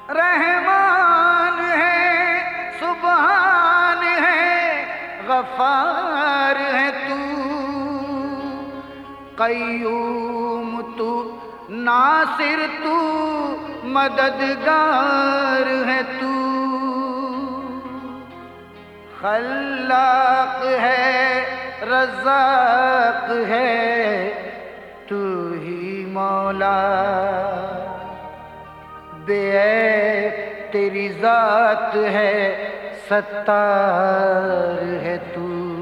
रहमान है, सुबहान है, गफार है तू, कय्यूम तू, नासिर तू, मददगार है तू, खल्लाक है, रज़्ज़ाक है, तू ही मौला, बेऐब तेरी ज़ात है, सत्तार है तू।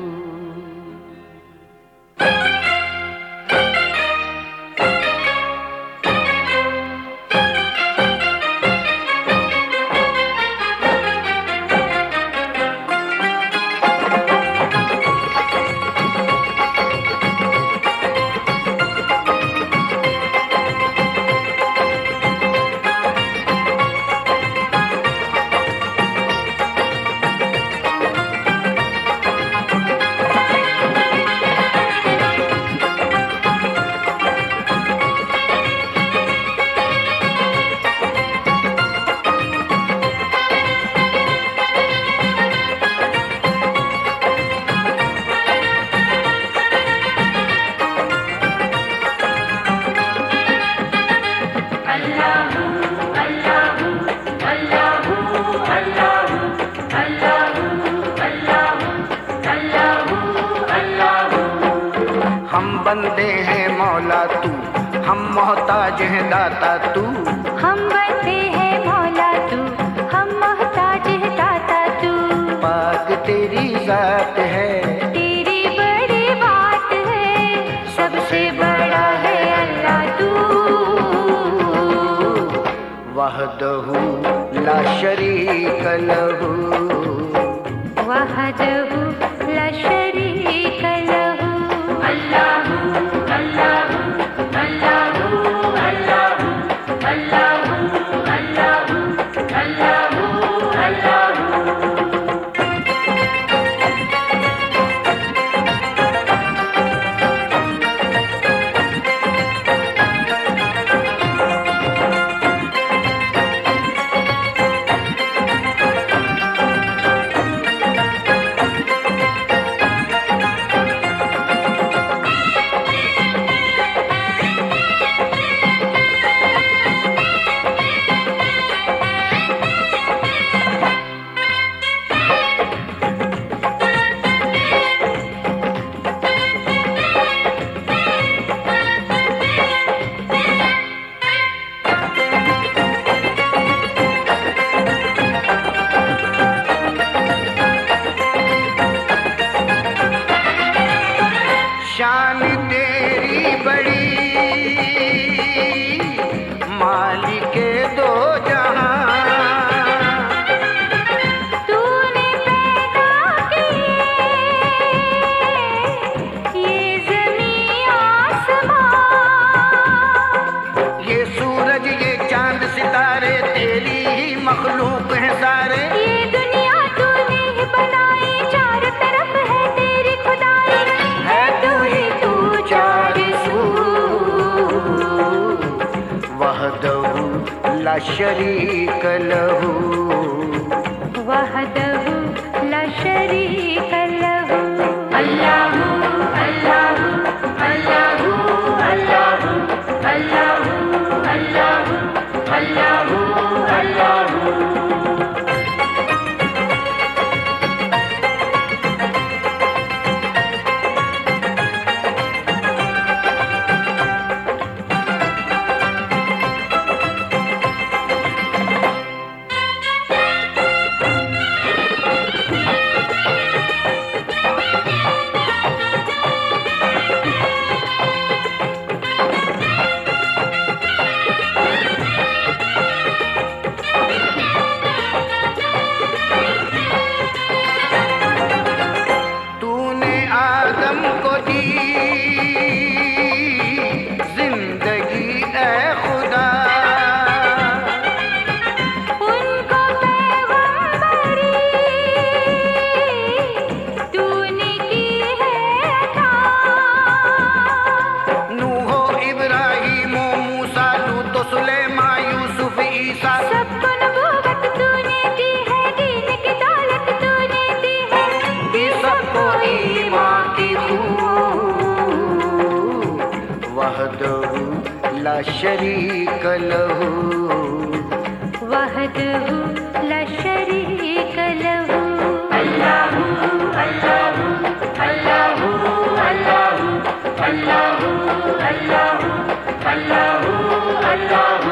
हम बंदे हैं मौला तू, हम मोहताज हैं दाता तू, हम बंदे हैं मौला तू, हम मोहताज हैं दाता तू, पाक तेरी ज़ात है, तेरी बड़ी बात है, सबसे बड़ा है अल्लाह तू, वहदहू ला शरीक लहू, वहदहू ला शरीक लहू, अल्लाहू अल्लाहू अल्लाहू अल्लाहू अल्लाहू अल्लाहू अल्लाहू अल्लाहू। शान तेरी बड़ी, मालिके दो जहां, तूने पैदा किए ये ज़मीं आसमां, ये सूरज ये चांद सितारे तेरी ही मखलूक हैं सारे, ये दुनिया तूने ही बनाई, चारों तरफ है तेरी खुदाई, है तू ही तू चार सू, वहदहू ला शरीक लहू, वहदहू ला शरीक लहू, अल्लाहू अल्लाहू अल्लाहू अल्लाहू अल्लाहू अल्लाहू अल्लाहू अल्लाहू। वहदहु ला शरीक लहू वहदहु ला शरीक लहू। अल्लाहु अल्लाहु अल्लाहु अल्लाहु अल्लाहु अल्लाहु अल्लाहु अल्लाहु।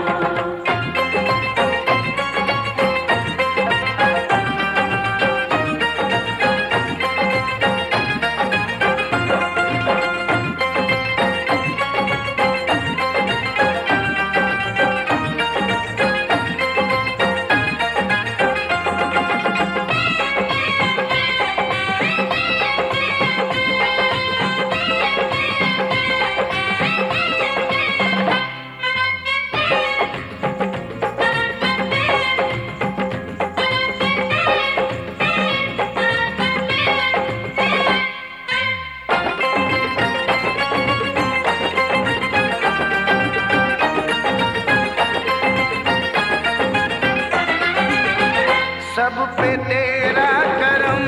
सब पे तेरा करम,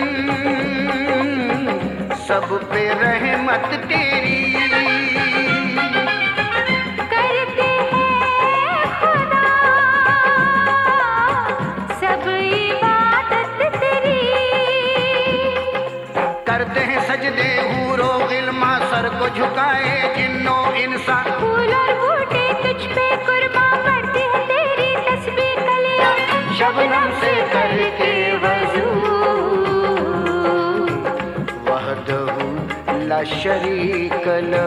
सब पे रहमत तेरी, करते हैं खुदा सब इबादत तेरी। करते हैं सजदे हूरो गिल्मा, सर को झुकाए जिन्नो इंसान। फूल और बूटे तुझ पे कुर्बान, पड़ती है तेरी तस्बीह कलियों, शबनम से करके वजू। वहदहु ला शरीक लहू